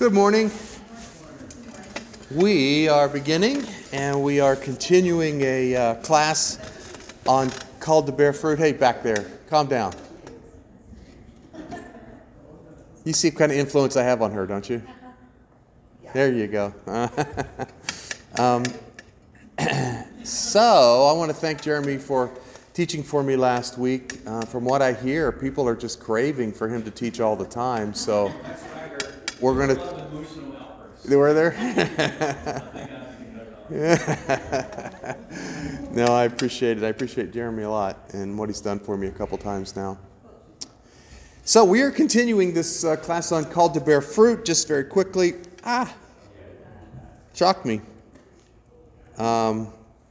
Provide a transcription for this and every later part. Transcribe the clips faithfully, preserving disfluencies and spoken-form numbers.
Good morning. We are beginning and we are continuing a uh, class on called to bear fruit. Hey, back there, calm down. You see what kind of influence I have on her, don't you? There you go. um, so I want to thank Jeremy for teaching for me last week. Uh, from what I hear, people are just craving for him to teach all the time. So we're going to... They were there? No, I appreciate it. I appreciate Jeremy a lot and what he's done for me a couple times now. So we are continuing this uh, class on Called to Bear Fruit. Just very quickly. Ah, shocked me. Um,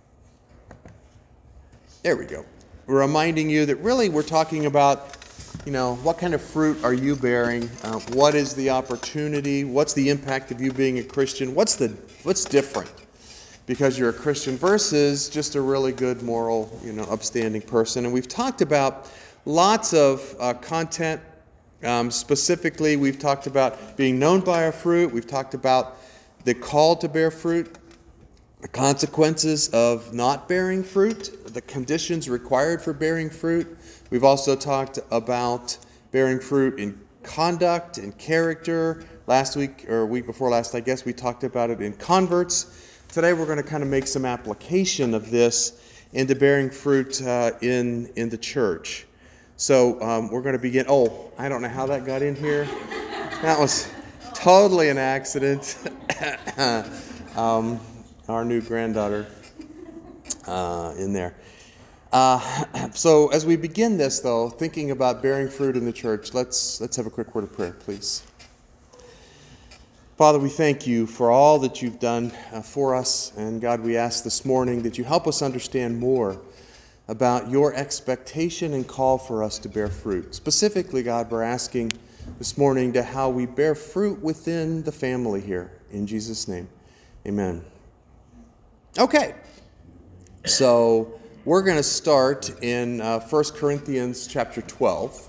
there we go. We're reminding you that really we're talking about, you know, what kind of fruit are you bearing? Uh, what is the opportunity? What's the impact of you being a Christian? What's the what's different because you're a Christian versus just a really good, moral, you know, upstanding person? And we've talked about lots of uh, content. Um, specifically, we've talked about being known by our fruit. We've talked about the call to bear fruit, the consequences of not bearing fruit, the conditions required for bearing fruit. We've also talked about bearing fruit in conduct and character. Last week, or a week before last, I guess, we talked about it in converts. Today we're going to kind of make some application of this into bearing fruit uh, in, in the church. So um, we're going to begin. Oh, I don't know how that got in here. That was totally an accident. um, our new granddaughter uh, in there. Uh, so as we begin this, though, thinking about bearing fruit in the church, let's let's have a quick word of prayer, please. Father, we thank you for all that you've done uh, for us. And God, we ask this morning that you help us understand more about your expectation and call for us to bear fruit. Specifically, God, we're asking this morning to how we bear fruit within the family here. In Jesus' name, amen. Okay, so we're going to start in uh, First Corinthians chapter twelve.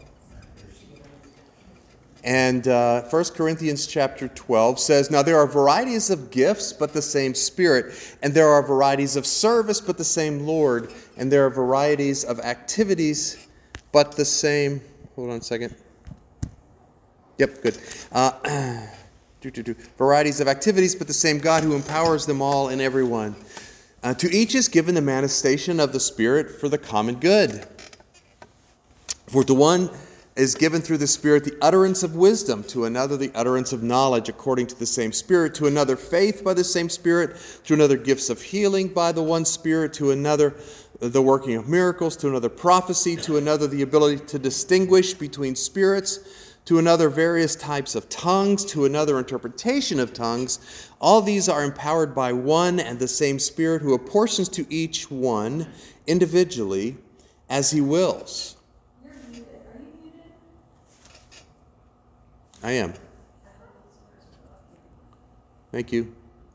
And uh, First Corinthians chapter twelve says, "Now there are varieties of gifts, but the same Spirit. And there are varieties of service, but the same Lord. And there are varieties of activities, but the same..." Hold on a second. Yep, good. Uh, do, do, do. Varieties of activities, but the same God who empowers them all in everyone. Uh, to each is given the manifestation of the Spirit for the common good. For to one is given through the Spirit the utterance of wisdom, to another the utterance of knowledge according to the same Spirit, to another faith by the same Spirit, to another gifts of healing by the one Spirit, to another the working of miracles, to another prophecy, to another the ability to distinguish between spirits, to another various types of tongues, to another interpretation of tongues. All these are empowered by one and the same Spirit, who apportions to each one individually as he wills. You're muted. Are you muted? I am. Thank you.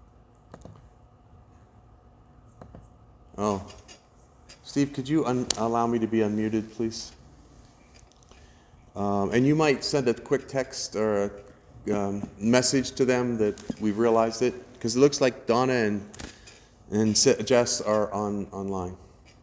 Oh. Steve, could you un- allow me to be unmuted, please? Um, and you might send a quick text or a um, message to them that we've realized it, because it looks like Donna and and Jess are on online.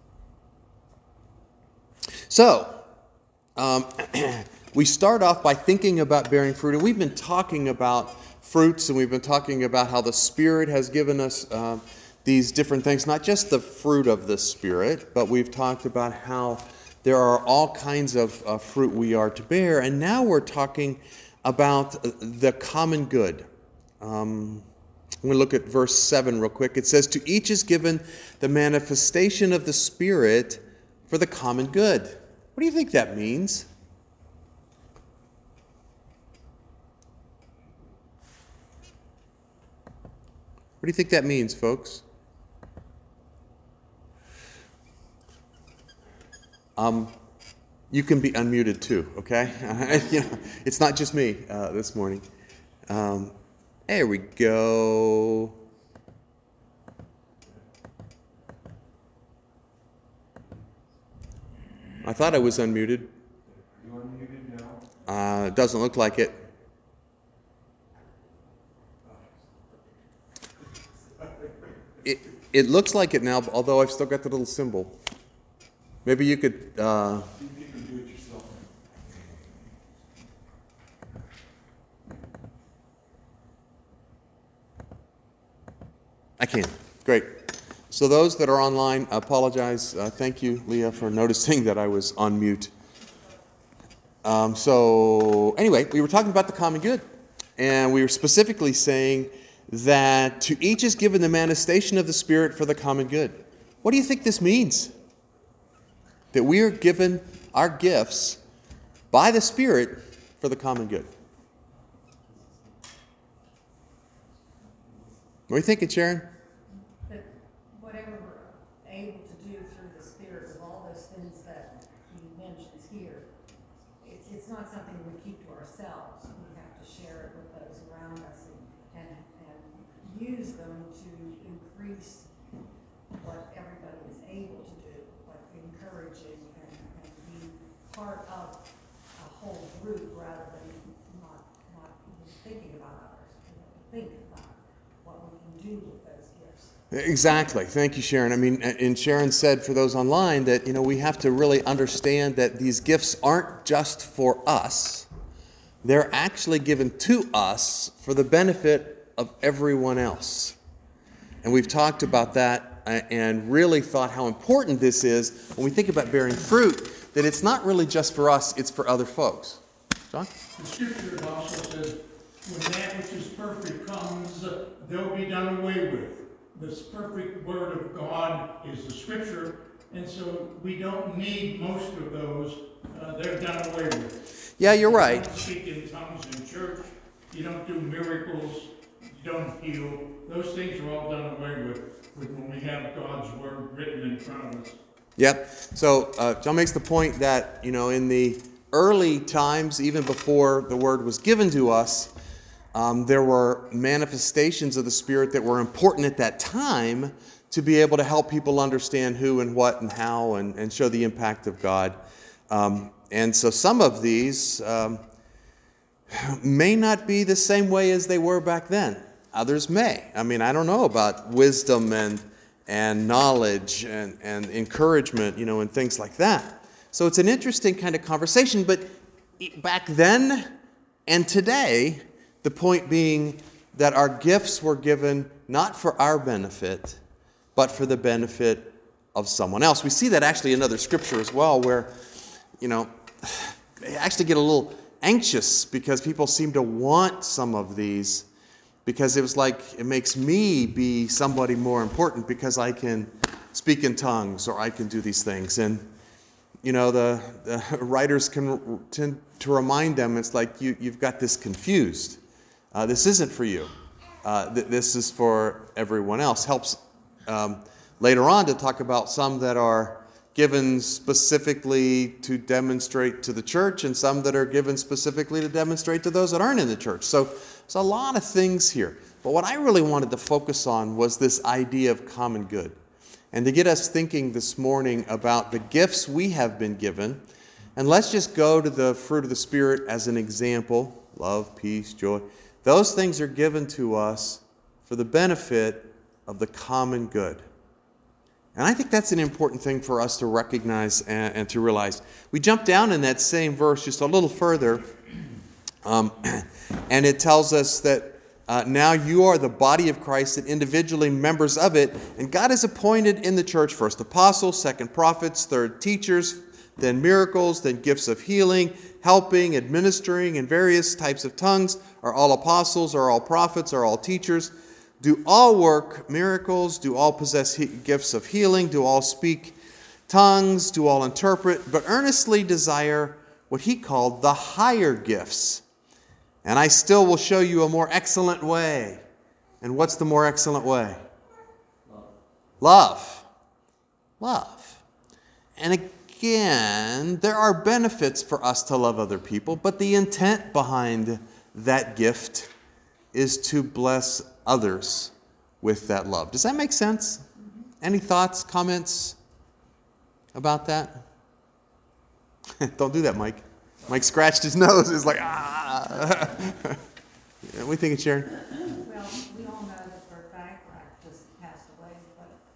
So, um, we start off by thinking about bearing fruit, and we've been talking about fruits, and we've been talking about how the Spirit has given us uh, these different things, not just the fruit of the Spirit, but we've talked about how there are all kinds of uh, fruit we are to bear, and now we're talking about the common good. Um, I'm going to look at verse seven real quick. It says, "To each is given the manifestation of the Spirit for the common good." What do you think that means? What do you think that means, folks? Um, you can be unmuted too, okay? You know, it's not just me uh, this morning. Um, there we go. I thought I was unmuted. You unmuted now? Uh, it doesn't look like it. It looks like it now, although I've still got the little symbol. Maybe you could... Uh, You can do it yourself. I can. Great. So those that are online, I apologize. Uh, thank you, Leah, for noticing that I was on mute. Um, so anyway, we were talking about the common good. And we were specifically saying that to each is given the manifestation of the Spirit for the common good. What do you think this means? That we are given our gifts by the Spirit for the common good. What are you thinking, Sharon? That whatever we're able to do through the Spirit of all those things that he mentions here, it's, it's not something we keep to ourselves. We have to share it with those around us and, and, and use them to increase what everybody is able to do, like encouraging and, and be part of a whole group rather than not, not even thinking about others, you know, think about what we can do with those gifts. Exactly. Thank you, Sharon. I mean, and Sharon said for those online that, you know, we have to really understand that these gifts aren't just for us. They're actually given to us for the benefit of everyone else. And we've talked about that and really thought how important this is when we think about bearing fruit, that it's not really just for us, it's for other folks. John? The scripture also says, when that which is perfect comes, they'll be done away with. This perfect word of God is the scripture, and so we don't need most of those. Uh, they're done away with. Yeah, you're You right. don't speak in tongues in church. You don't do miracles. You don't heal. Those things are all done away with, with when we have God's word written in front of us. Yep. So uh, John makes the point that, you know, in the early times, even before the word was given to us, um, there were manifestations of the Spirit that were important at that time to be able to help people understand who and what and how and, and show the impact of God. Um, and so some of these um, may not be the same way as they were back then. Others may. I mean, I don't know about wisdom and and knowledge and, and encouragement, you know, and things like that. So it's an interesting kind of conversation, but back then and today, the point being that our gifts were given not for our benefit, but for the benefit of someone else. We see that actually in other scripture as well, where, you know, they actually get a little anxious because people seem to want some of these, because it was like, it makes me be somebody more important because I can speak in tongues or I can do these things. And, you know, the, the writers can tend to remind them, it's like you, you've got this confused. Uh, this isn't for you. Uh, th- this is for everyone else. Helps um, later on to talk about some that are given specifically to demonstrate to the church and some that are given specifically to demonstrate to those that aren't in the church. So there's a lot of things here. But what I really wanted to focus on was this idea of common good. And to get us thinking this morning about the gifts we have been given. And let's just go to the fruit of the Spirit as an example. Love, peace, joy. Those things are given to us for the benefit of the common good. And I think that's an important thing for us to recognize and, and to realize. We jump down in that same verse just a little further, um, and it tells us that uh, now you are the body of Christ and individually members of it, and God has appointed in the church first apostles, second prophets, third teachers, then miracles, then gifts of healing, helping, administering, and various types of tongues. Are all apostles, are all prophets, are all teachers? Do all work miracles? Do all possess he- gifts of healing? Do all speak tongues? Do all interpret? But earnestly desire what he called the higher gifts. And I still will show you a more excellent way. And what's the more excellent way? Love. Love. And again, there are benefits for us to love other people, but the intent behind that gift is to bless others with that love. Does that make sense? Any thoughts, comments about that? Don't do that, Mike. Mike scratched his nose. He's like, ah. What are you thinking, Sharon? Well, we all know that Bert Bacharach just passed away, but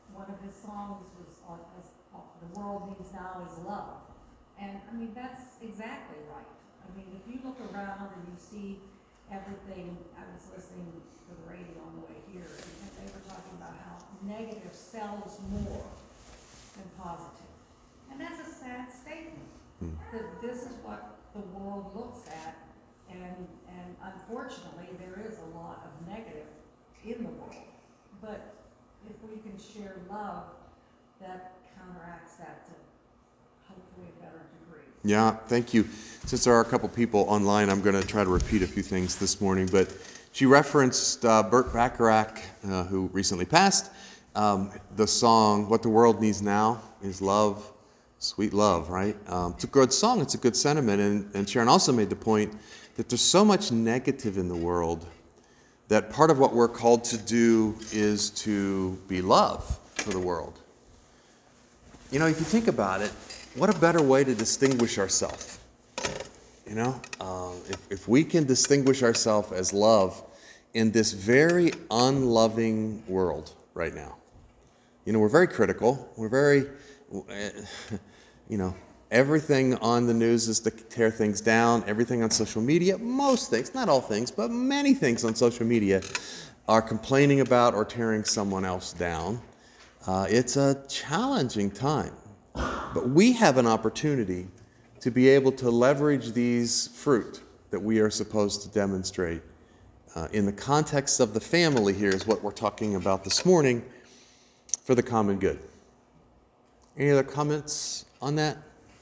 world needs now is love. And, I mean, that's exactly right. I mean, if you look around and you see everything, I was listening to the radio on the way here, and they were talking about how negative sells more than positive. And that's a sad statement, that this is what the world looks at, and, and unfortunately, there is a lot of negative in the world. But if we can share love, that counteracts that to hopefully a better degree. Yeah, thank you. Since there are a couple people online, I'm going to try to repeat a few things this morning. But she referenced uh, Burt Bacharach, uh, who recently passed. Um, the song, What the World Needs Now is Love, Sweet Love, right? Um, it's a good song. It's a good sentiment. And, and Sharon also made the point that there's so much negative in the world that part of what we're called to do is to be love for the world. You know, if you think about it, what a better way to distinguish ourselves. You know, uh, if, if we can distinguish ourselves as love in this very unloving world right now. You know, we're very critical. We're very, you know, everything on the news is to tear things down. Everything on social media, most things, not all things, but many things on social media are complaining about or tearing someone else down. Uh, it's a challenging time. But we have an opportunity to be able to leverage these fruit that we are supposed to demonstrate uh, in the context of the family. Here is what we're talking about this morning, for the common good. Any other comments on that?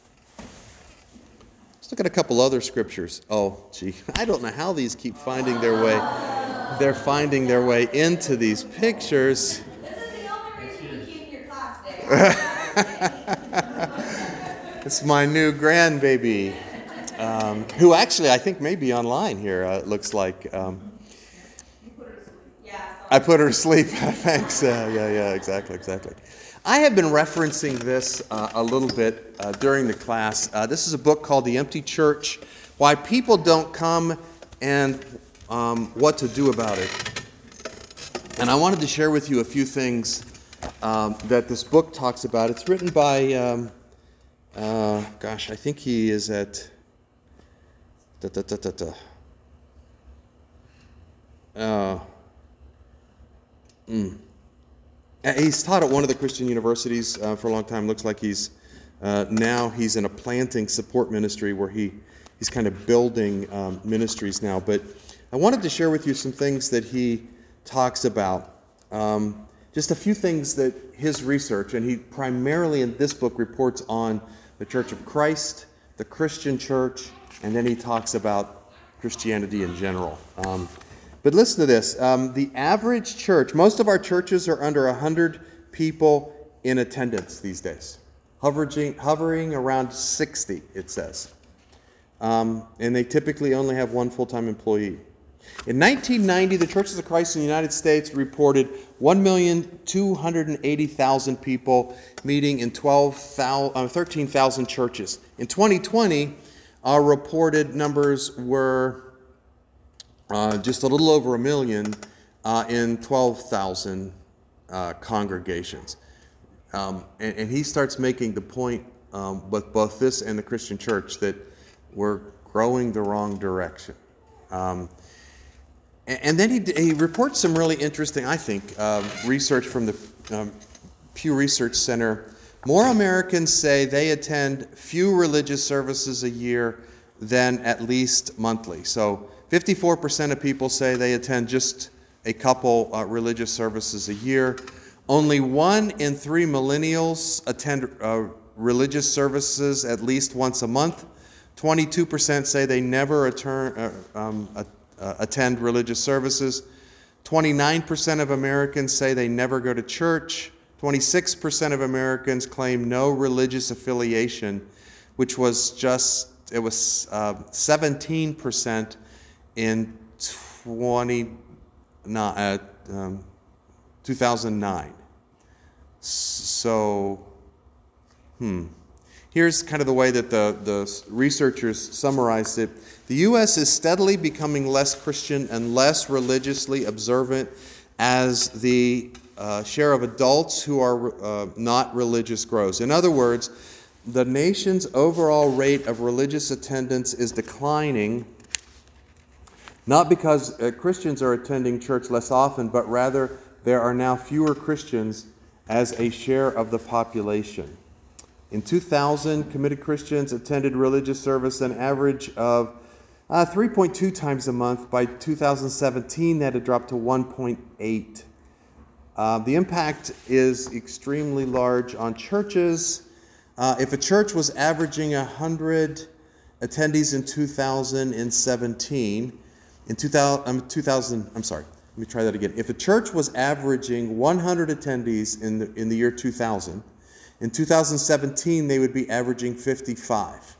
Let's look at a couple other scriptures. Oh, gee, I don't know how these keep finding their way. They're finding their way into these pictures. This is the only reason you keep your class day. It's my new grandbaby, um, who actually I think may be online here, uh, it looks like. Um, You put her to sleep. Yeah. I put her to sleep. Thanks. Uh, yeah, yeah, exactly, exactly. I have been referencing this uh, a little bit uh, during the class. Uh, this is a book called The Empty Church, Why People Don't Come and um, What to Do About It. And I wanted to share with you a few things um, that this book talks about. It's written by, um, uh, gosh, I think he is at, da, da, da, da, da. Uh, mm. He's taught at one of the Christian universities uh, for a long time. Looks like he's uh, now he's in a planting support ministry where he, he's kind of building um, ministries now. But I wanted to share with you some things that he talks about. Um, just a few things that his research, and he primarily in this book reports on the Church of Christ, the Christian church, and then he talks about Christianity in general. Um, But listen to this. Um, the average church, most of our churches are under one hundred people in attendance these days. Hovering, hovering around sixty, it says. Um, and they typically only have one full-time employee. In nineteen ninety, the Churches of Christ in the United States reported one million two hundred eighty thousand people meeting in twelve thousand, uh, thirteen thousand churches. In twenty twenty, our reported numbers were Uh, just a little over a million uh, in twelve thousand uh, congregations. Um, and, and he starts making the point um, with both this and the Christian church that we're growing the wrong direction. Um, and, and then he, he reports some really interesting, I think, uh, research from the um, Pew Research Center. More Americans say they attend few religious services a year than at least monthly. So fifty-four percent of people say they attend just a couple uh, religious services a year. Only one in three millennials attend uh, religious services at least once a month. twenty-two percent say they never attend, uh, um, uh, uh, attend religious services. twenty-nine percent of Americans say they never go to church. twenty-six percent of Americans claim no religious affiliation, which was just, it was uh, seventeen percent in twenty, uh, um, two thousand nine. So, hmm. Here's kind of the way that the, the researchers summarized it. The U S is steadily becoming less Christian and less religiously observant as the uh, share of adults who are uh, not religious grows. In other words, the nation's overall rate of religious attendance is declining, not because uh, Christians are attending church less often, but rather there are now fewer Christians as a share of the population. In two thousand, committed Christians attended religious service an average of uh, three point two times a month. By two thousand seventeen, that had dropped to one point eight. Uh, the impact is extremely large on churches. Uh, if a church was averaging one hundred attendees in two thousand seventeen, in two thousand, um, two thousand, I'm sorry, let me try that again. If a church was averaging one hundred attendees in the, in the year two thousand, in two thousand seventeen they would be averaging fifty-five.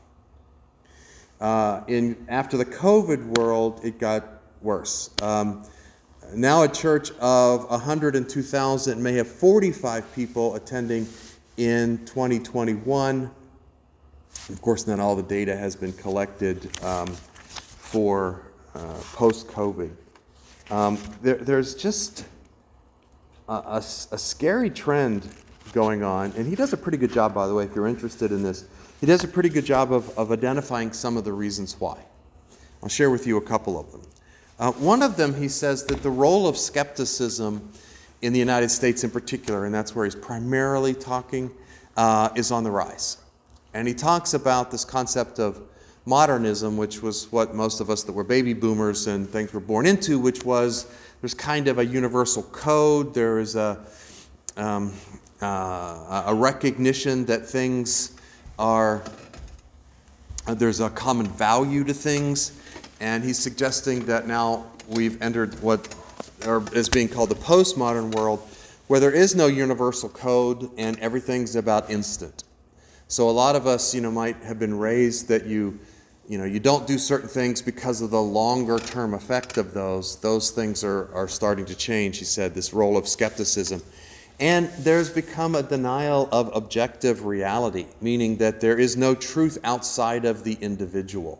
Uh, in after the COVID world, it got worse. Um, now a church of one hundred in two thousand may have forty-five people attending in twenty twenty-one. Of course, not all the data has been collected um, for uh, post-COVID. Um, there, there's just a, a, a scary trend going on, and he does a pretty good job, by the way, if you're interested in this. He does a pretty good job of, of identifying some of the reasons why. I'll share with you a couple of them. Uh, one of them, he says that the role of skepticism in the United States in particular, and that's where he's primarily talking, uh, is on the rise. And he talks about this concept of modernism, which was what most of us that were baby boomers and things were born into, which was there's kind of a universal code, there is a, um, uh, a recognition that things are, uh, there's a common value to things, and he's suggesting that now we've entered what or is being called the postmodern world, where there is no universal code and everything's about instant. So a lot of us, you know, might have been raised that you, you know, you don't do certain things because of the longer term effect of those. Those things are, are starting to change, he said, this role of skepticism. And there's become a denial of objective reality, meaning that there is no truth outside of the individual.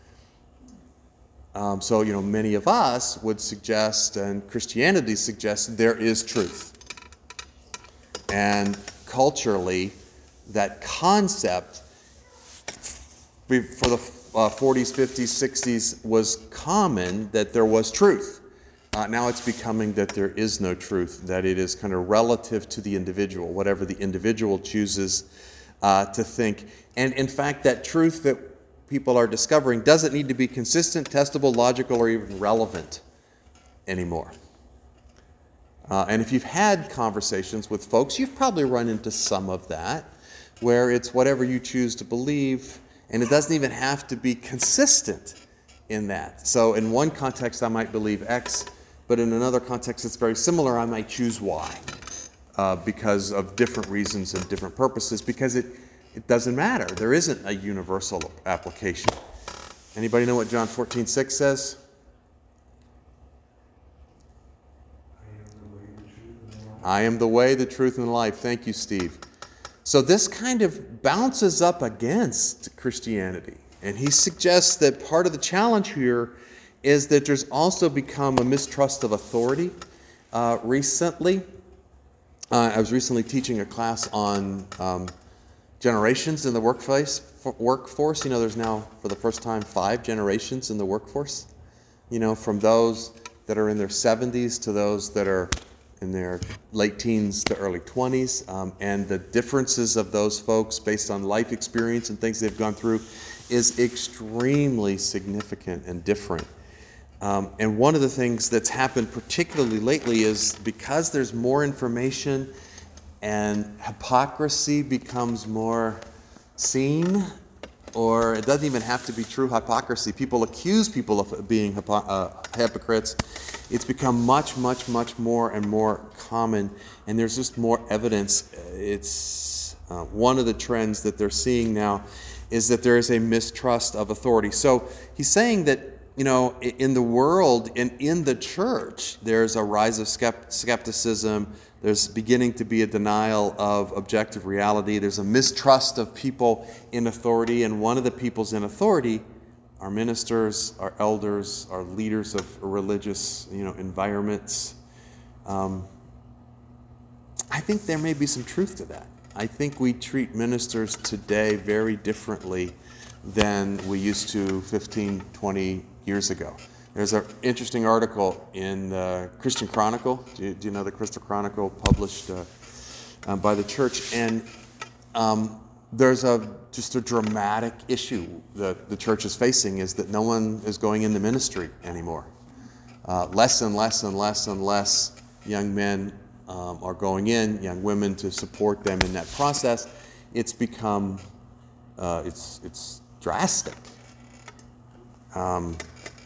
Um, so, you know, many of us would suggest, and Christianity suggests, there is truth. And culturally, that concept for the uh, forties, fifties, sixties was common, that there was truth. Uh, now it's becoming that there is no truth, that it is kind of relative to the individual, whatever the individual chooses uh, to think. And in fact, that truth that people are discovering doesn't need to be consistent, testable, logical, or even relevant anymore. Uh, and if you've had conversations with folks, you've probably run into some of that, where it's whatever you choose to believe, and it doesn't even have to be consistent in that. So in one context, I might believe X, but in another context it's very similar, I might choose Y, uh, because of different reasons and different purposes, because it It doesn't matter. There isn't a universal application. Anybody know what John fourteen six says? I am the way, the truth, and the life. Thank you, Steve. So this kind of bounces up against Christianity. And he suggests that part of the challenge here is that there's also become a mistrust of authority. Uh, recently, uh, I was recently teaching a class on um, generations in the workplace, workforce. You know, there's now, for the first time, five generations in the workforce. You know, from those that are in their seventies to those that are in their late teens to early twenties. Um, and the differences of those folks based on life experience and things they've gone through is extremely significant and different. Um, and one of the things that's happened particularly lately is because there's more information and hypocrisy becomes more seen, or it doesn't even have to be true hypocrisy. People accuse people of being hypo- uh, hypocrites. It's become much, much, much more and more common, and there's just more evidence. It's uh, one of the trends that they're seeing now is that there is a mistrust of authority. So he's saying that, you know, in the world and in the church, there's a rise of skept- skepticism. There's beginning to be a denial of objective reality. There's a mistrust of people in authority. And one of the peoples in authority are ministers, are elders, are leaders of religious, you know, environments. Um, I think there may be some truth to that. I think we treat ministers today very differently than we used to fifteen, twenty years ago. There's an interesting article in the Christian Chronicle. Do you, do you know the Christian Chronicle, published uh, uh, by the church? And um, there's a just a dramatic issue that the church is facing, is that no one is going into ministry anymore. Uh, less and less and less and less young men um, are going in, young women to support them in that process. It's become, uh, it's it's drastic. Um,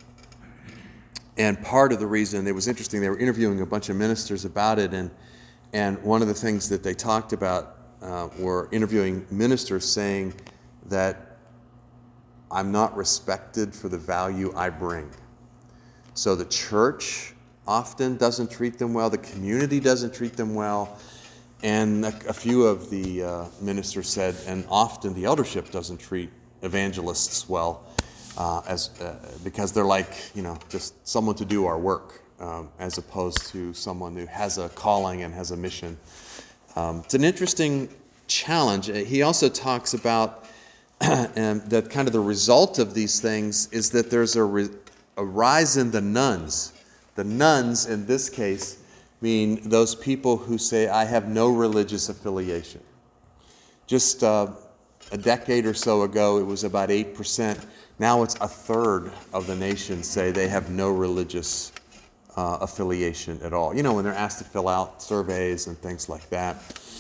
and part of the reason, it was interesting, they were interviewing a bunch of ministers about it, and and one of the things that they talked about uh, were interviewing ministers saying that I'm not respected for the value I bring. So the church often doesn't treat them well, the community doesn't treat them well, and a, a few of the uh, ministers said, and often the eldership doesn't treat evangelists well, uh, as uh, because they're like, you know, just someone to do our work, um, as opposed to someone who has a calling and has a mission. Um, it's an interesting challenge. He also talks about um, that kind of the result of these things is that there's a, re- a rise in the nones. The nones, in this case, mean those people who say, I have no religious affiliation. Just uh, a decade or so ago, it was about eight percent. Now it's a third of the nation say they have no religious uh, affiliation at all. You know, when they're asked to fill out surveys and things like that.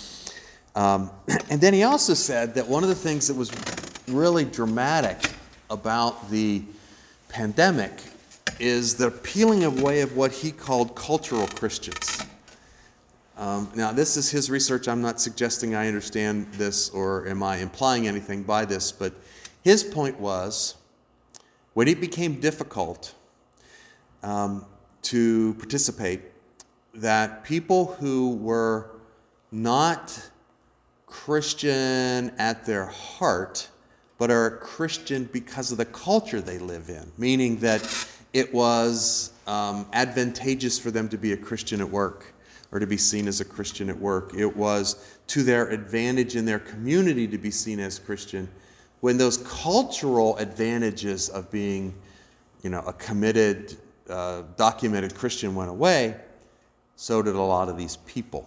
Um, and then he also said that one of the things that was really dramatic about the pandemic is the peeling away of what he called cultural Christians. Um, now, this is his research. I'm not suggesting I understand this or am I implying anything by this, but his point was when it became difficult um, to participate, that people who were not Christian at their heart, but are a Christian because of the culture they live in, meaning that it was um, advantageous for them to be a Christian at work or to be seen as a Christian at work. It was to their advantage in their community to be seen as Christian. When those cultural advantages of being, you know, a committed, uh, documented Christian went away, so did a lot of these people.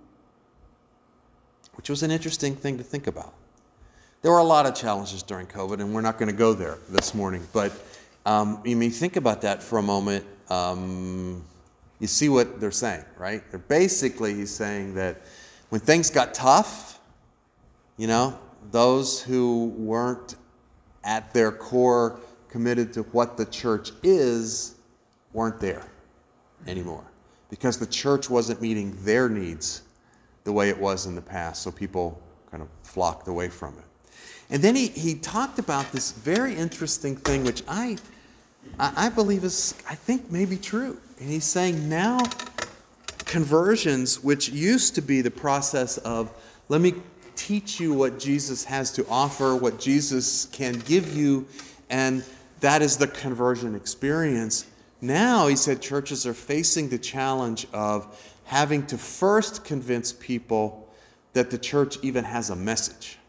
Which was an interesting thing to think about. There were a lot of challenges during COVID, and we're not going to go there this morning. But um, you mean, think about that for a moment. Um, you see what they're saying, right? They're basically, he's saying that when things got tough, you know, those who weren't at their core committed to what the church is weren't there anymore, because the church wasn't meeting their needs the way it was in the past, so people kind of flocked away from it. And then he, he talked about this very interesting thing, which I, I believe is, I think, maybe true. And he's saying now conversions, which used to be the process of, let me teach you what Jesus has to offer, what Jesus can give you, and that is the conversion experience. Now, he said, churches are facing the challenge of having to first convince people that the church even has a message.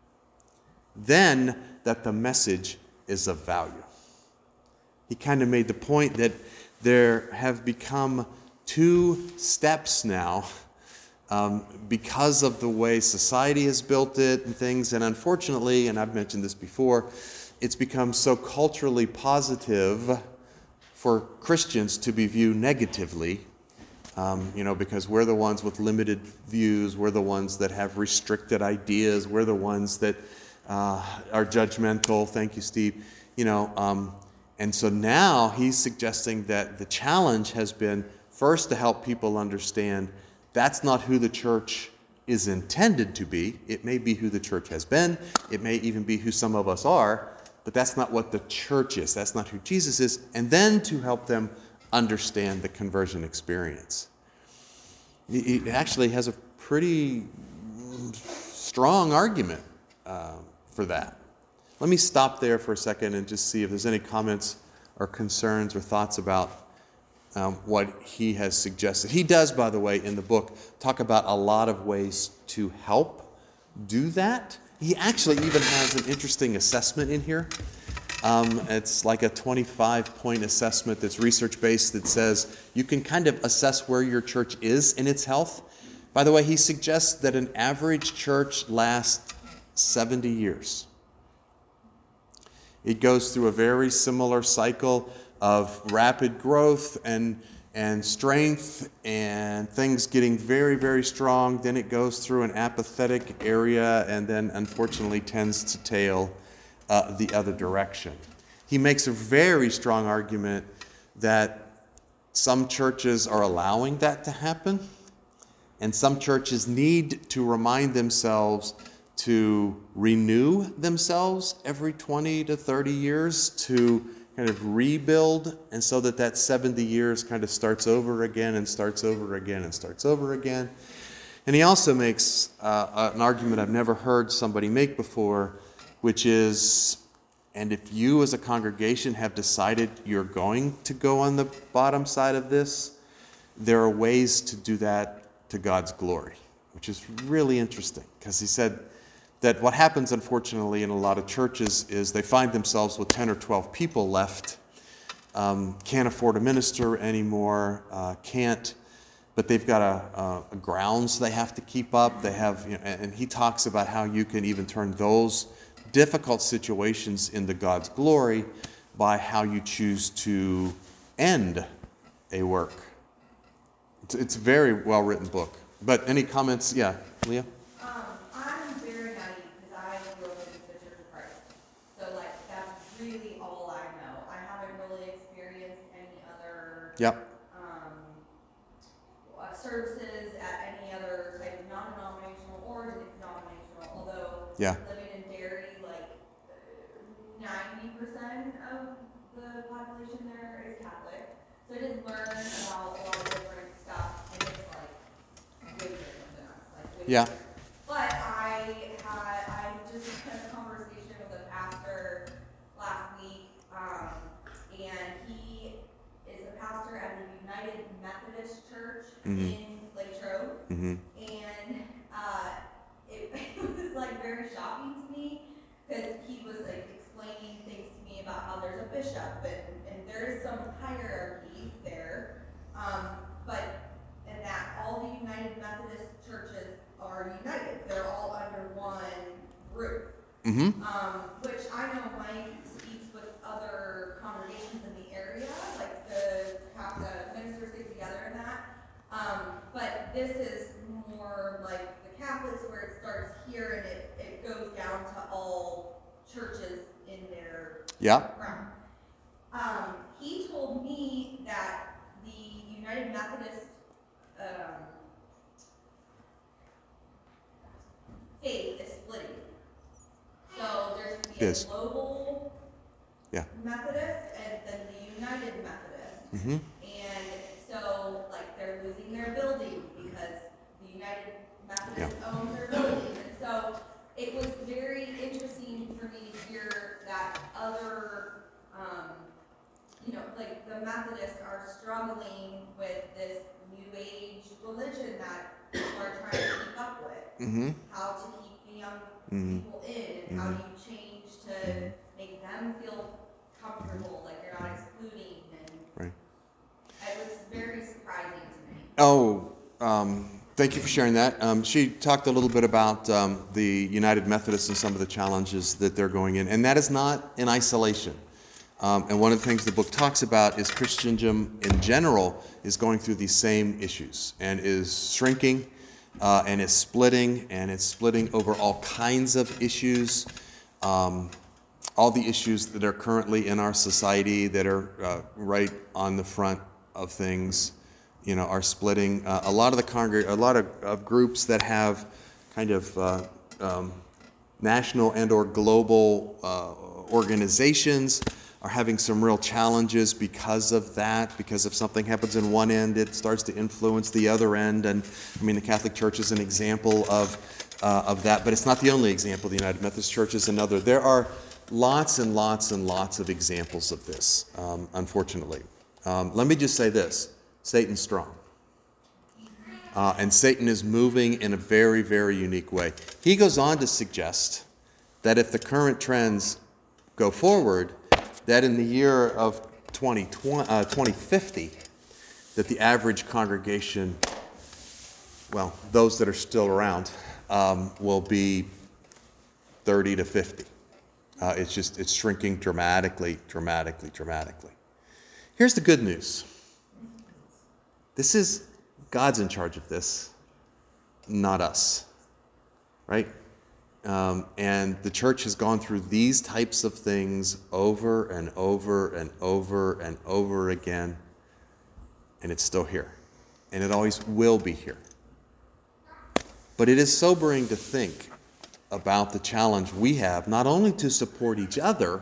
Then that the message is of value. He kind of made the point that there have become two steps now um, because of the way society has built it and things. And unfortunately, and I've mentioned this before, it's become so culturally positive for Christians to be viewed negatively. Um, you know, because we're the ones with limited views, we're the ones that have restricted ideas, we're the ones that uh, are judgmental. Thank you, Steve. You know, um, and so now he's suggesting that the challenge has been first to help people understand that's not who the church is intended to be. It may be who the church has been. It may even be who some of us are, but that's not what the church is. That's not who Jesus is. And then to help them understand the conversion experience. He actually has a pretty strong argument uh, for that. Let me stop there for a second and just see if there's any comments or concerns or thoughts about um, what he has suggested. He does, by the way, in the book, talk about a lot of ways to help do that. He actually even has an interesting assessment in here. Um, it's like a twenty-five point assessment that's research-based that says you can kind of assess where your church is in its health. By the way, he suggests that an average church lasts seventy years. It goes through a very similar cycle of rapid growth and and strength and things getting very, very strong. Then it goes through an apathetic area and then unfortunately tends to tail uh, the other direction. He makes a very strong argument that some churches are allowing that to happen, and some churches need to remind themselves to renew themselves every twenty to thirty years to kind of rebuild, and so that that seventy years kind of starts over again and starts over again and starts over again. And he also makes uh, an argument I've never heard somebody make before, which is, and if you as a congregation have decided you're going to go on the bottom side of this, there are ways to do that to God's glory, which is really interesting, because he said that what happens, unfortunately, in a lot of churches is they find themselves with ten or twelve people left, um, can't afford a minister anymore, uh, can't, but they've got a, a, a grounds they have to keep up. They have, you know, and he talks about how you can even turn those difficult situations into God's glory by how you choose to end a work. It's, it's a very well-written book. But any comments? Yeah, Leah? Yep. Um, uh, services at any other type of non-denominational or denominational, although Yeah. living in Derry, like ninety percent of the population there is Catholic. So I did learn about a lot of different stuff, and it's like way different than us. Like way Yeah. different. But I had, I just had a conversation with a pastor last week, um, and he is a pastor at the United Methodist Church Mhm. in Latrobe, Mm-hmm. and uh, it, it was like very shocking to me because he was like explaining things to me about how there's a bishop and, and there is some hierarchy there, um, but and that all the United Methodist churches are united; they're all under one roof. Mm-hmm. Um, which I know Mike speaks with other congregations in the area, like the, how the ministers get together and that. Um, but this is more like the Catholics, where it starts here and it, it goes down to all churches in their Yeah. realm. Um, he told me that the United Methodist um, faith is splitting. So there's going to be Yes. a global Yeah. Methodist and then the United Methodist. Mm-hmm. And so, like, they're losing their building because the United Methodist owns their building. And so it was very interesting for me to hear that other, um, you know, like the Methodists are struggling with this new age religion that people are trying to keep up with. Mm-hmm. How to keep the young Mhm. people in, and how do you change to make them feel comfortable, like you're not excluding, and Right. it was very surprising to me. Oh, um, thank you for sharing that. Um, she talked a little bit about um, the United Methodists and some of the challenges that they're going in, and that is not in isolation. Um, and one of the things the book talks about is Christendom in general is going through these same issues and is shrinking uh, and is splitting, and it's splitting over all kinds of issues. Um, all the issues that are currently in our society that are uh, right on the front of things, you know, are splitting. Uh, a lot of the congreg- a lot of, of groups that have kind of uh, um, national and or global uh, organizations are having some real challenges because of that, because if something happens in one end, it starts to influence the other end. And I mean, the Catholic Church is an example of, uh, of that, but it's not the only example. The United Methodist Church is another. There are lots and lots and lots of examples of this, um, unfortunately. Um, let me just say this. Satan's strong. Uh, and Satan is moving in a very, very unique way. He goes on to suggest that if the current trends go forward, that in the year of twenty fifty, that the average congregation, well, those that are still around, um, will be thirty to fifty. Uh, it's just, it's shrinking dramatically, dramatically, dramatically. Here's the good news. This is, God's in charge of this, not us, right? Um, and the church has gone through these types of things over and over and over and over again, and it's still here. And it always will be here. But it is sobering to think about the challenge we have, not only to support each other,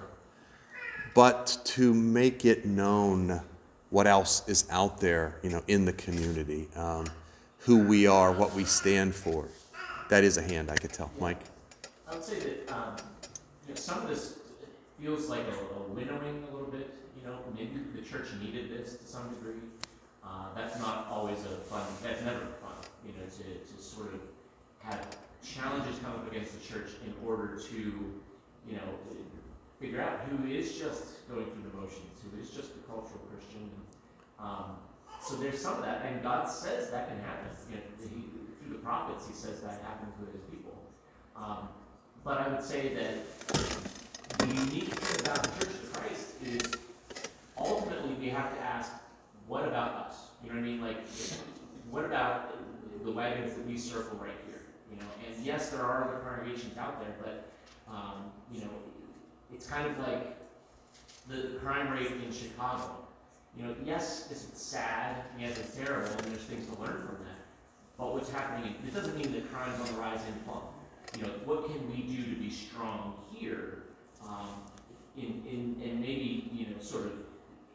but to make it known what else is out there, you know, in the community, um, who we are, what we stand for. That is a hand, I could tell. Mike? I would say that um, you know, some of this feels like a, a winnowing a little bit. You know, maybe the church needed this to some degree. Uh, that's not always a fun, that's never fun, you know, to, to sort of have challenges come up against the church in order to, you know, figure out who is just going through the motions, who is just a cultural Christian. Um, so there's some of that, and God says that can happen. You know, he, through the prophets, he says that happens with his people. Um, but I would say that the unique thing about the Church of Christ is ultimately we have to ask, what about us? You know what I mean? Like, what about the wagons that we circle right here? You know, and yes, there are other congregations out there, but um, you know, it's kind of like the crime rate in Chicago. You know, yes, it's sad, yes, it's terrible, and there's things to learn from that. But what's happening, it doesn't mean that crime's on the rise in Plum. You know, what can we do to be strong here, um, in, in, and maybe, you know, sort of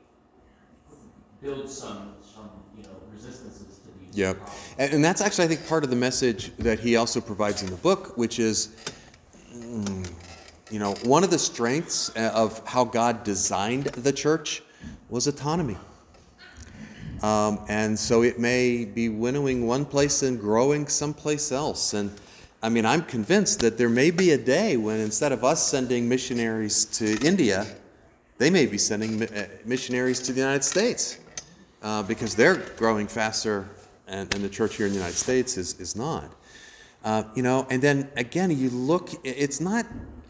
build some, some, you know, resistances to these Yep. problems. And, and that's actually, I think, part of the message that he also provides in the book, which is, mm, you know, one of the strengths of how God designed the church was autonomy. Um, and so it may be winnowing one place and growing someplace else. And I mean, I'm convinced that there may be a day when instead of us sending missionaries to India, they may be sending mi- missionaries to the United States uh, because they're growing faster, and, and the church here in the United States is, is not. Uh, you know, and then again, you look, it's not,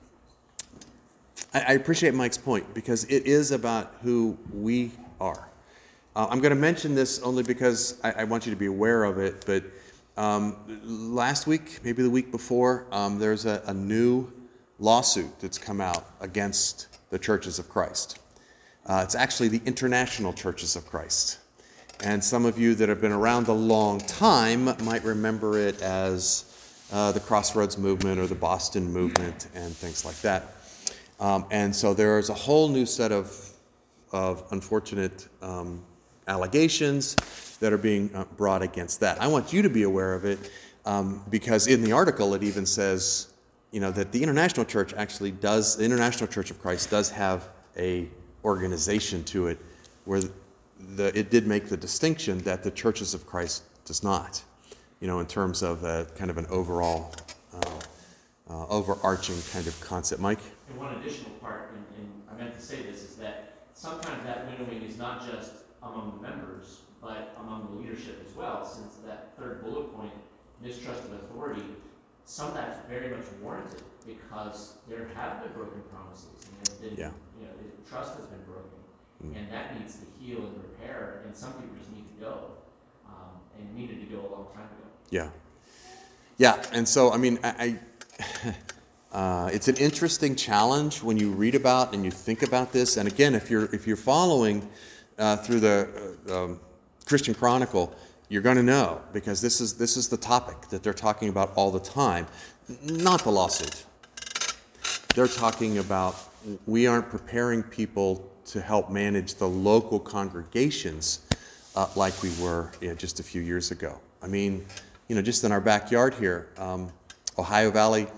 I, I appreciate Mike's point because it is about who we are. Uh, I'm going to mention this only because I, I want you to be aware of it, but um, last week, maybe the week before, um, there's a, a new lawsuit that's come out against the Churches of Christ. Uh, it's actually the International Churches of Christ. And some of you that have been around a long time might remember it as uh, the Crossroads Movement or the Boston Movement and things like that. Um, and so there is a whole new set of, of unfortunate um, allegations that are being uh, brought against that. I want you to be aware of it um, because in the article it even says, you know, that the International Church actually does, the International Church of Christ does have a organization to it where the, it did make the distinction that the Churches of Christ does not, you know, in terms of a, kind of an overall, uh, uh, overarching kind of concept. Mike? And one additional part, and, and I meant to say this, is that sometimes that winnowing is not just among the members, but among the leadership as well, since that third bullet point, mistrust of authority, some of that's very much warranted because there have been broken promises and there's been, Yeah. you know, the trust has been broken, Mm. and that needs to heal and repair, and some people just need to go, um, and needed to go a long time ago. Yeah. Yeah, and so, I mean, I, I uh, it's an interesting challenge when you read about and you think about this. And again, if you're if you're following uh, through the uh, um, Christian Chronicle, you're going to know because this is this is the topic that they're talking about all the time. Not the lawsuit. They're talking about we aren't preparing people to help manage the local congregations uh, like we were you know, just a few years ago. I mean, you know, just in our backyard here, um, Ohio Valley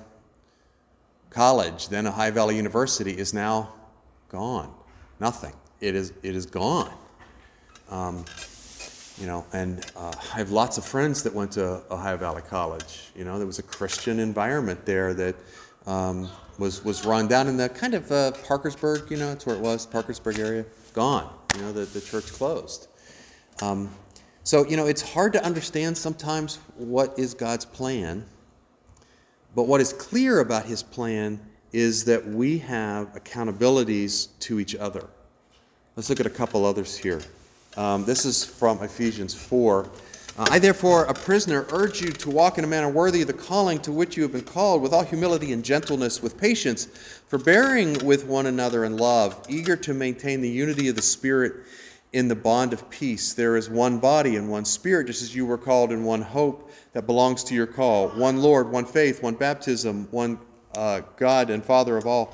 College, then Ohio Valley University, is now gone. Nothing. It is. It is gone. Um, you know, and uh, I have lots of friends that went to Ohio Valley College. You know, there was a Christian environment there that um, was was run down in the kind of uh, Parkersburg. You know, that's where it was, Parkersburg area. Gone. You know, the the church closed. Um, so you know, it's hard to understand sometimes what is God's plan. But what is clear about His plan is that we have accountabilities to each other. Let's look at a couple others here. Um, this is from Ephesians four. Uh, I therefore, a prisoner, urge you to walk in a manner worthy of the calling to which you have been called, with all humility and gentleness, with patience, forbearing with one another in love, eager to maintain the unity of the Spirit in the bond of peace. There is one body and one Spirit, just as you were called in one hope that belongs to your call. One Lord, one faith, one baptism, one uh, God and Father of all,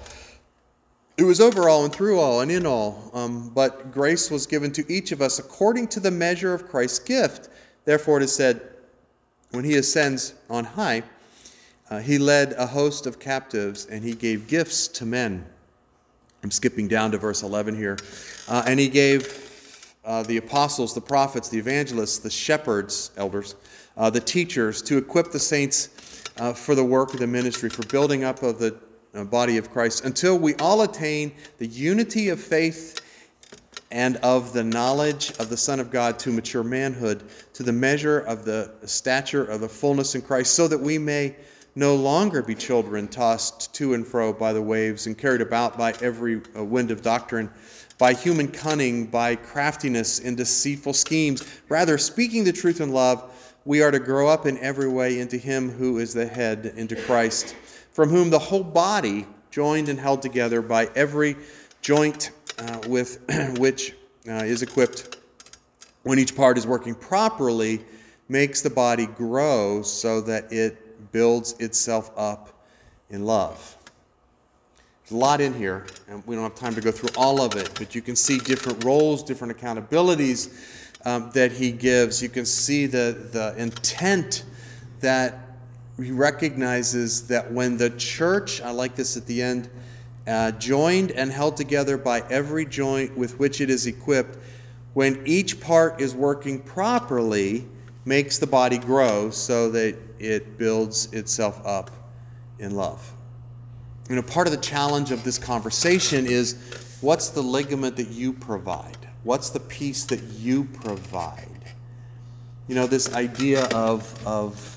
who is over all and through all and in all. Um, but grace was given to each of us according to the measure of Christ's gift. Therefore it is said, when He ascends on high, uh, He led a host of captives, and He gave gifts to men. I'm skipping down to verse eleven here. Uh, and He gave uh, the apostles, the prophets, the evangelists, the shepherds, elders, uh, the teachers, to equip the saints uh, for the work of the ministry, for building up of the uh, body of Christ, until we all attain the unity of faith and of the knowledge of the Son of God, to mature manhood, to the measure of the stature of the fullness in Christ, so that we may no longer be children, tossed to and fro by the waves and carried about by every wind of doctrine, by human cunning, by craftiness in deceitful schemes. Rather, speaking the truth in love, we are to grow up in every way into Him who is the head, into Christ, from whom the whole body, joined and held together by every joint uh, with which uh, is equipped, when each part is working properly, makes the body grow so that it builds itself up in love. There's a lot in here, and we don't have time to go through all of it, but you can see different roles, different accountabilities um, that He gives. You can see the, the intent that He recognizes that when the church, I like this at the end, uh, joined and held together by every joint with which it is equipped, when each part is working properly, makes the body grow so that it builds itself up in love. You know, part of the challenge of this conversation is, what's the ligament that you provide? What's the piece that you provide? You know, this idea of of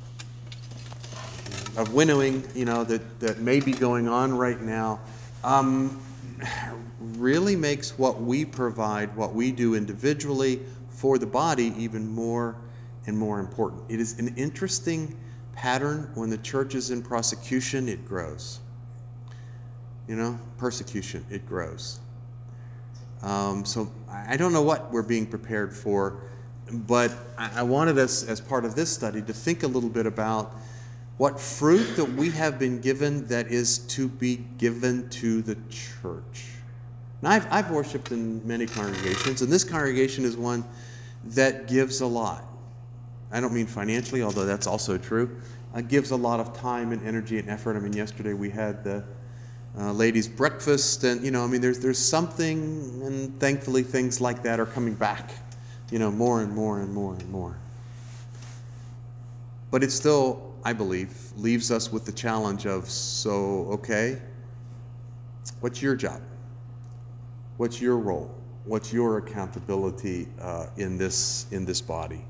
of winnowing, you know, that, that may be going on right now, um, really makes what we provide, what we do individually for the body, even more and more important. It is an interesting pattern. When the church is in prosecution, it grows. You know, persecution, it grows. Um, so I don't know what we're being prepared for, but I, I wanted us, as part of this study, to think a little bit about what fruit that we have been given that is to be given to the church. Now, I've, I've worshiped in many congregations, and this congregation is one that gives a lot. I don't mean financially, although that's also true. Uh, gives a lot of time and energy and effort. I mean, yesterday we had the uh, ladies' breakfast, and, you know, I mean, there's there's something, and thankfully things like that are coming back, you know, more and more and more and more. But it still, I believe, leaves us with the challenge of, so, okay, what's your job? What's your role? What's your accountability uh, in this in this body?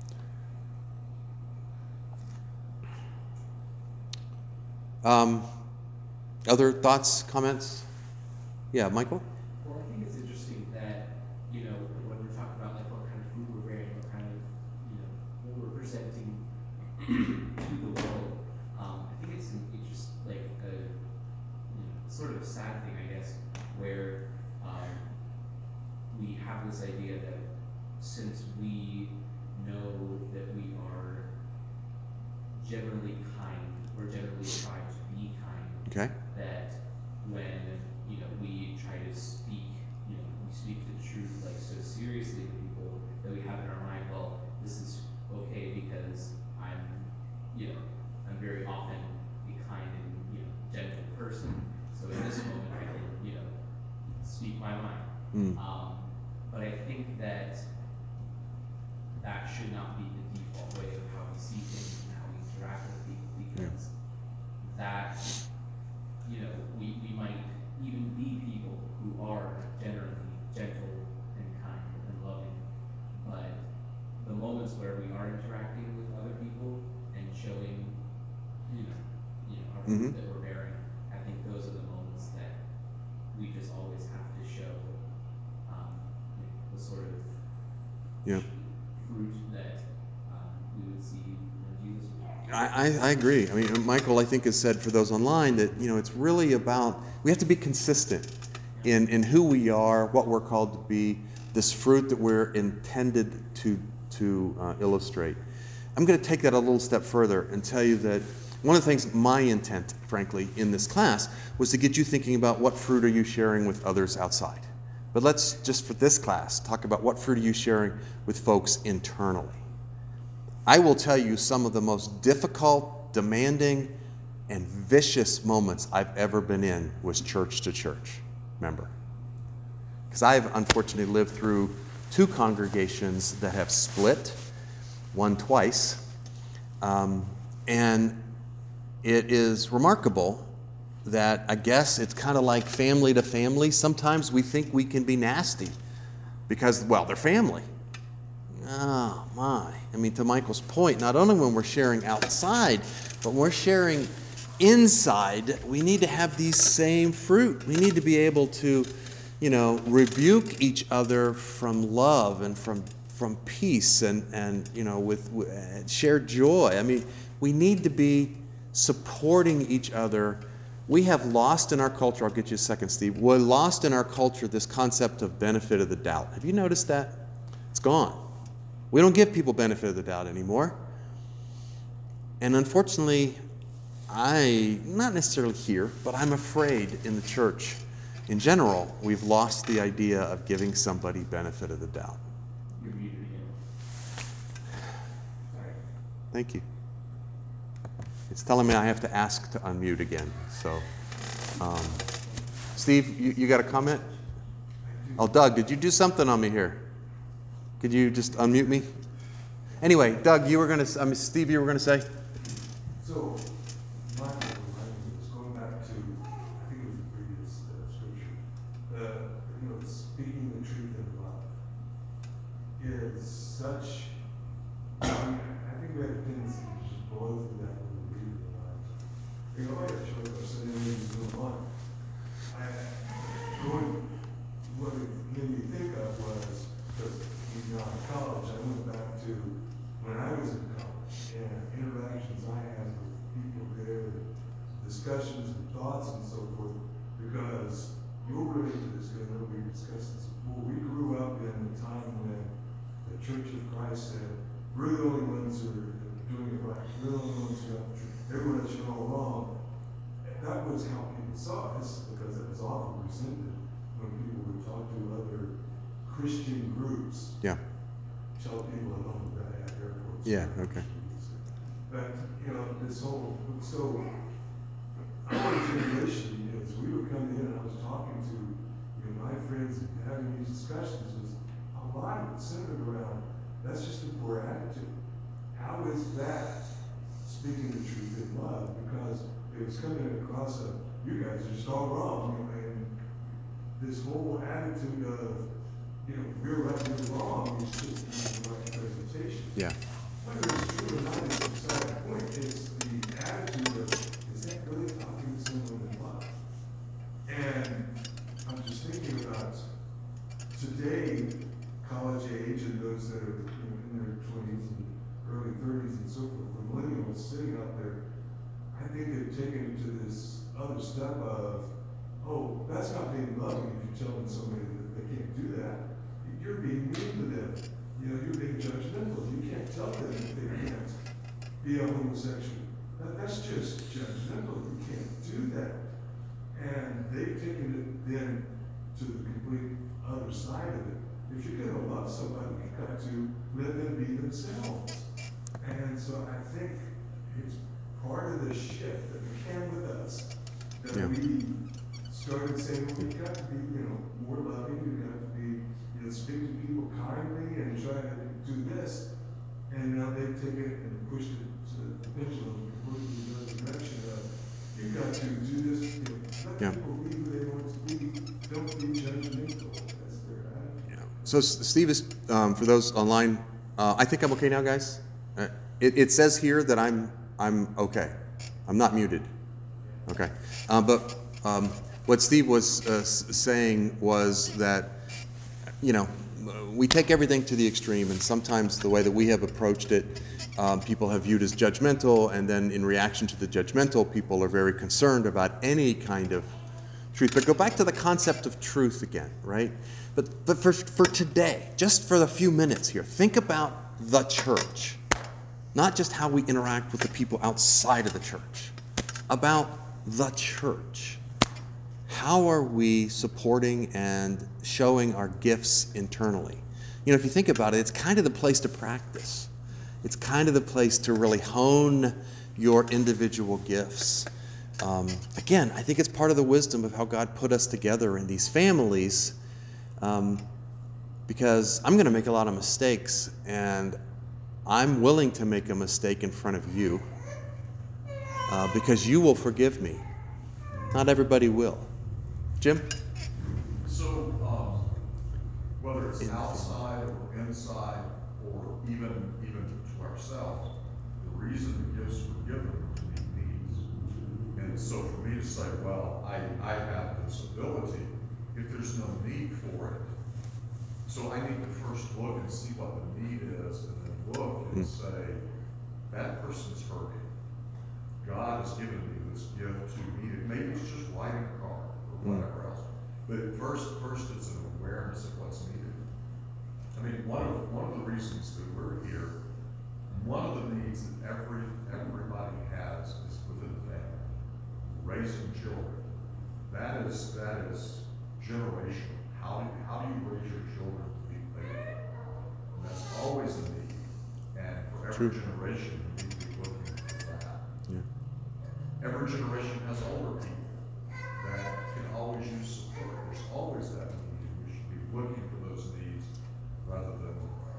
Um, other thoughts, comments? Yeah, Michael? Well, I think it's interesting that, you know, when we're talking about like what kind of food we're wearing, what kind of, you know, what we're presenting to the world, um, I think it's, it's just like a, you know, sort of a sad thing, I guess, where um, we have this idea that since we know that we are generally kind, we're generally trying to be kind, Okay. that when, you know, we try to speak, you know, we speak the truth like so seriously to people, that we have in our mind, well, this is okay because I'm, you know, I'm very often a kind and, you know, gentle person. So in this moment I can, you know, speak my mind. Mm. Um, but I think think that that should not be the default way of how we see things and how we interact with people, because that, you know, we, we might even be people who are generally gentle and kind and loving, but the moments where we are interacting with other people and showing, you know, you know, our fruit Mhm. that we're bearing, I think those are the moments that we just always have to show, um, you know, the sort of Yeah. fruit that um, we would see when Jesus was. I, I, I agree. I mean, Michael, I think, has said for those online that, you know, it's really about, we have to be consistent in, in who we are, what we're called to be, this fruit that we're intended to, to uh, illustrate. I'm going to take that a little step further and tell you that one of the things, my intent, frankly, in this class was to get you thinking about what fruit are you sharing with others outside. But let's, just for this class, talk about what fruit are you sharing with folks internally. I will tell you some of the most difficult, demanding, and vicious moments I've ever been in was church to church member. Because I've unfortunately lived through two congregations that have split, one twice, um, and it is remarkable that I guess it's kind of like family to family. Sometimes we think we can be nasty because, well, they're family. Oh, my. I mean, to Michael's point, not only when we're sharing outside, but when we're sharing inside, we need to have these same fruit. We need to be able to, you know, rebuke each other from love and from from peace and, and you know, with, with shared joy. I mean, we need to be supporting each other. We have lost in our culture, I'll get you a second, Steve, we're lost in our culture this concept of benefit of the doubt. Have you noticed that? It's gone. We don't give people benefit of the doubt anymore. And unfortunately, I, not necessarily here, but I'm afraid in the church, in general, we've lost the idea of giving somebody benefit of the doubt. You're muted again. Sorry. Thank you. It's telling me I have to ask to unmute again. So, um, Steve, you, you got a comment? Oh, Doug, did you do something on me here? Could you just unmute me? Anyway, Doug, you were going to, I mean, Steve, you were going to say? So, my mind was going back to, I think it was the previous uh, scripture, uh, you know, speaking the truth in love is such, I mean, I think we have a tendency to just blow through that when we read the lives. You know, I got children, I said, and then move on. I, going, what it made me think of was, because he's not in college, I went back to when I was in college, and interactions I had with people there, discussions and thoughts and so forth, because you'll relate to this, because I know we discussed this before. We grew up in a time when the Church of Christ said, we're the only ones who are doing it right, we're the only ones who have the truth, everyone else, you're all wrong. And that was how people saw us, because it was often resented when people would talk to other Christian groups. Yeah. Tell people at home that I have airports. Yeah, okay. But, you know, this whole, so, our generation is, we were coming in and I was talking to, you know, my friends and having these discussions, was a lot of it centered around, that's just a poor attitude. How is that speaking the truth in love? Because it was coming across a, you guys are just all wrong, and this whole attitude of, you know, we're right and you're wrong, is just not the right presentation. Yeah. Whether it's true or not is beside the point. It's the attitude of, is that really talking to someone in love? And I'm just thinking about today, college age, and those that are, you know, in their twenties and early thirties and so forth, the millennials sitting out there, I think they've taken it to this other step of, oh, that's not being loving if you're telling somebody that they can't do that. You're being mean to them. You know, you're being judgmental. You can't tell them that they can't be a homosexual. That, that's just judgmental. You can't do that. And they've taken it then to the complete other side of it. If you're going to love somebody, you've got to let them be themselves. And so I think it's part of the shift that began with us, that Yeah. we started saying, well, we've got to be, you know, more loving, we've got to be, you you know, speak to people kindly and try to do this. And now they've taken it and pushed it to the pendulum, completely the other direction of, you've got to do this, you know, let Yeah. people be who they want to be, don't be judgmental. That's their attitude. Yeah. So S- Steve is, um, for those online, uh, I think I'm okay now, guys. Uh, it, it says here that I'm I'm okay. I'm not muted. Okay. Uh, but um, what Steve was uh, s- saying was that, you know, we take everything to the extreme, and sometimes the way that we have approached it, um, people have viewed as judgmental, and then in reaction to the judgmental, people are very concerned about any kind of truth. But go back to the concept of truth again, right? But but for for today, just for a few minutes here, think about the church, not just how we interact with the people outside of the church, about the church. How are we supporting and showing our gifts internally? You know, if you think about it, it's kind of the place to practice. It's kind of the place to really hone your individual gifts. Um, again, I think it's part of the wisdom of how God put us together in these families, um, because I'm going to make a lot of mistakes, and I'm willing to make a mistake in front of you uh, because you will forgive me. Not everybody will. Jim? So, um, whether it's outside or inside, or even even to ourselves, the reason the gifts were given were to meet needs. And so, for me to say, well, I I have this ability, if there's no need for it, so I need to first look and see what the need is, and then look and say, that person's hurting. God has given me this gift to meet it. Maybe it's just writing a card or whatever else. But first, first it's an awareness of what's needed. I mean, one of one of the reasons that we're here, one of the needs that every everybody has is within the family, raising children. That is that is generational. How do you, how do you raise your children to be faithful? And that's always a need, and for every True. generation, you need to be looking for that. Yeah. Every generation has older people that can always use support. There's always that need. We should be looking for those needs rather than,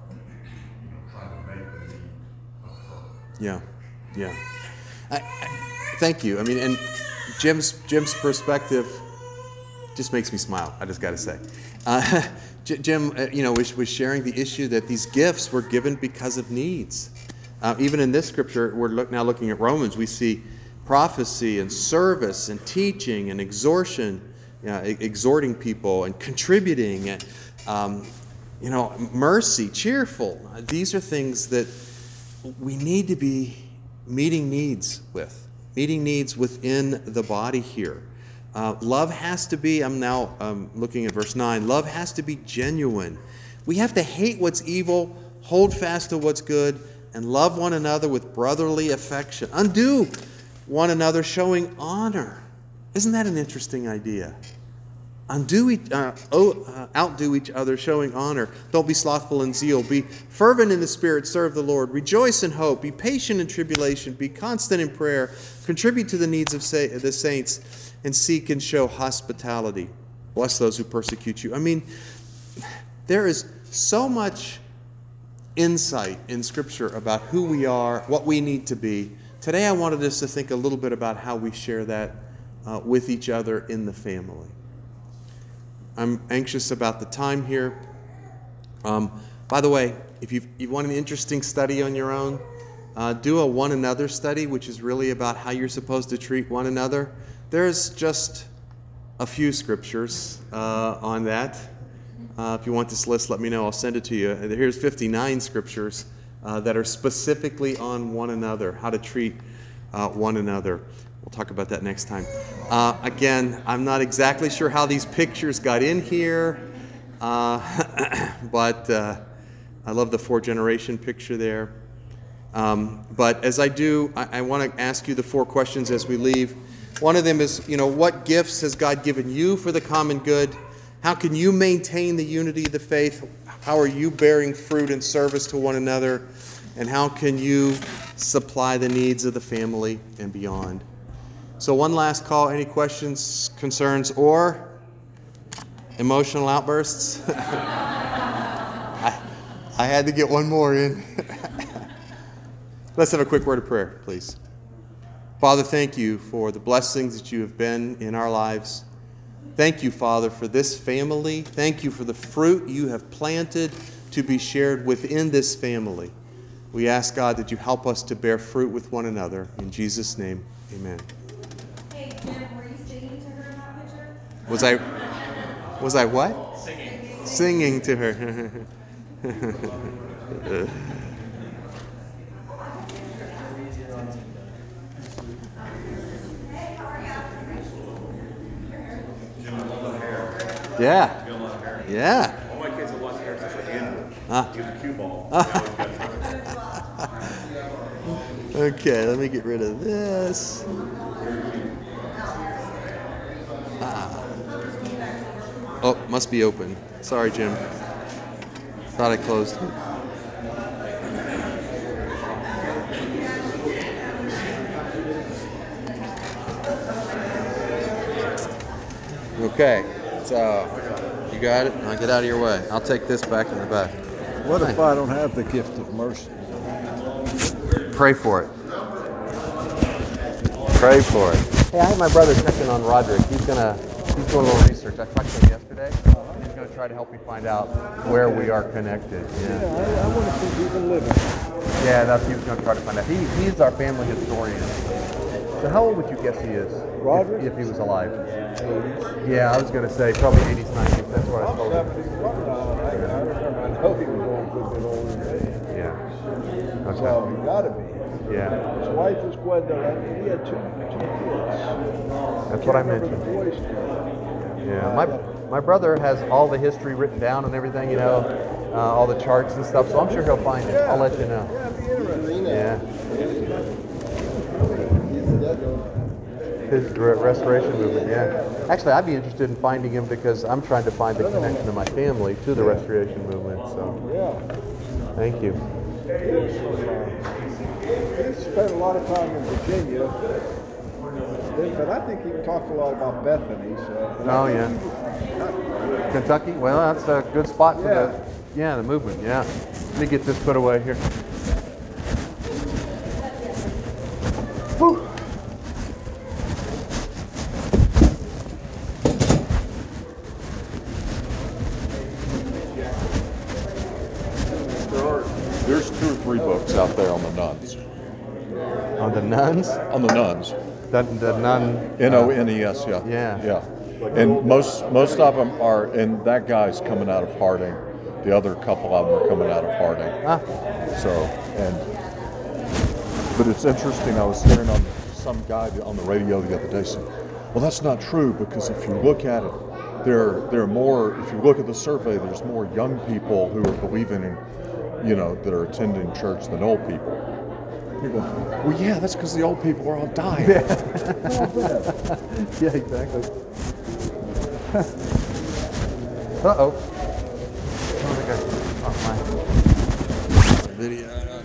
you know, trying to make the need occur. Yeah, yeah. I, I, thank you. I mean, and Jim's Jim's perspective just makes me smile. I just got to say, uh, J- Jim, uh, you know, was, was sharing the issue that these gifts were given because of needs. Uh, even in this scripture, we're look, now looking at Romans. We see prophecy and service and teaching and exhortation, uh, e- exhorting people and contributing, and um, you know, mercy, cheerful. These are things that we need to be meeting needs with, meeting needs within the body here. Uh, love has to be, I'm now um, looking at verse nine, love has to be genuine. We have to hate what's evil, hold fast to what's good, and love one another with brotherly affection. Undo one another, showing honor. Isn't that an interesting idea? Undo each, uh, oh, uh, outdo each other, showing honor. Don't be slothful in zeal. Be fervent in the spirit. Serve the Lord. Rejoice in hope. Be patient in tribulation. Be constant in prayer. Contribute to the needs of sa- the saints, and seek and show hospitality. Bless those who persecute you. I mean, there is so much insight in Scripture about who we are, what we need to be. Today I wanted us to think a little bit about how we share that uh, with each other in the family. I'm anxious about the time here. Um, by the way, if you've, you want an interesting study on your own, uh, do a one another study, which is really about how you're supposed to treat one another. There's just a few scriptures uh, on that. Uh, if you want this list, let me know. I'll send it to you. Here's fifty-nine scriptures uh, that are specifically on one another, how to treat uh, one another. We'll talk about that next time. Uh, again, I'm not exactly sure how these pictures got in here, uh, but uh, I love the four-generation picture there. Um, but as I do, I, I want to ask you the four questions as we leave. One of them is, you know, what gifts has God given you for the common good? How can you maintain the unity of the faith? How are you bearing fruit in service to one another? And how can you supply the needs of the family and beyond? So one last call. Any questions, concerns, or emotional outbursts? I had to get one more in. Let's have a quick word of prayer, please. Father, thank you for the blessings that you have been in our lives. Thank you, Father, for this family. Thank you for the fruit you have planted to be shared within this family. We ask, God, that you help us to bear fruit with one another. In Jesus' name, amen. Hey, Jim, were you singing to her in that picture? Was I, was I what? Singing. Singing to her. Yeah. Yeah. All my kids have lots of hair since like Andrew. Huh? He was a cue ball. Now he's got time. Okay, let me get rid of this. Ah. Oh, must be open. Sorry, Jim. Thought I closed it. Okay, so you got it? I'll get out of your way. I'll take this back in the back. What if I don't have the gift of mercy? Pray for it. Pray for it. Hey, I had my brother checking on Roderick. He's gonna he's doing a little research. I talked to him yesterday. He's gonna try to help me find out where we are connected. Yeah, Yeah. I, I want to see people living. Yeah, that's he was gonna try to find out. He he's our family historian. So how old would you guess he is? Roderick? If, if he was alive. Yeah, I was gonna say probably eighties, nineties. That's what I I'm told him. seventy-one now. I, I remember, I know he was going a good bit older than me. Yeah. So Okay. he got to be. Yeah. His wife was Gwendolyn, and he had two, two kids. That's what I Can't remember mentioned. the boy's name. Yeah, my my brother has all the history written down and everything, you know, uh, all the charts and stuff. So I'm sure he'll find it. I'll let you know. Yeah, it'd be interesting. Yeah. His re- restoration movement. Yeah. Actually, I'd be interested in finding him because I'm trying to find the connection of my family to the restoration movement. So Yeah. thank you. He was from, uh, he spent a lot of time in Virginia, but I think he talked a lot about Bethany. So. but I Oh, think yeah. he was not right. Kentucky. Well, that's a good spot for Yeah. the yeah the movement. Yeah. Let me get this put away here. Whew. There are, there's two or three books out there on the nuns. On the nuns. On the nuns. The, the nun. N O N E S, yeah. Yeah. Yeah. And most most of them are, and that guy's coming out of Harding. The other couple of them are coming out of Harding. Ah. So, and, but it's interesting, I was hearing on some guy on the radio the other day say, well, that's not true, because if you look at it, there, there are more, if you look at the survey, there's more young people who are believing in, you know, that are attending church than old people. You're going, well, yeah, that's because the old people are all dying. Yeah, exactly. Uh oh. Oh my God. Oh my. Video.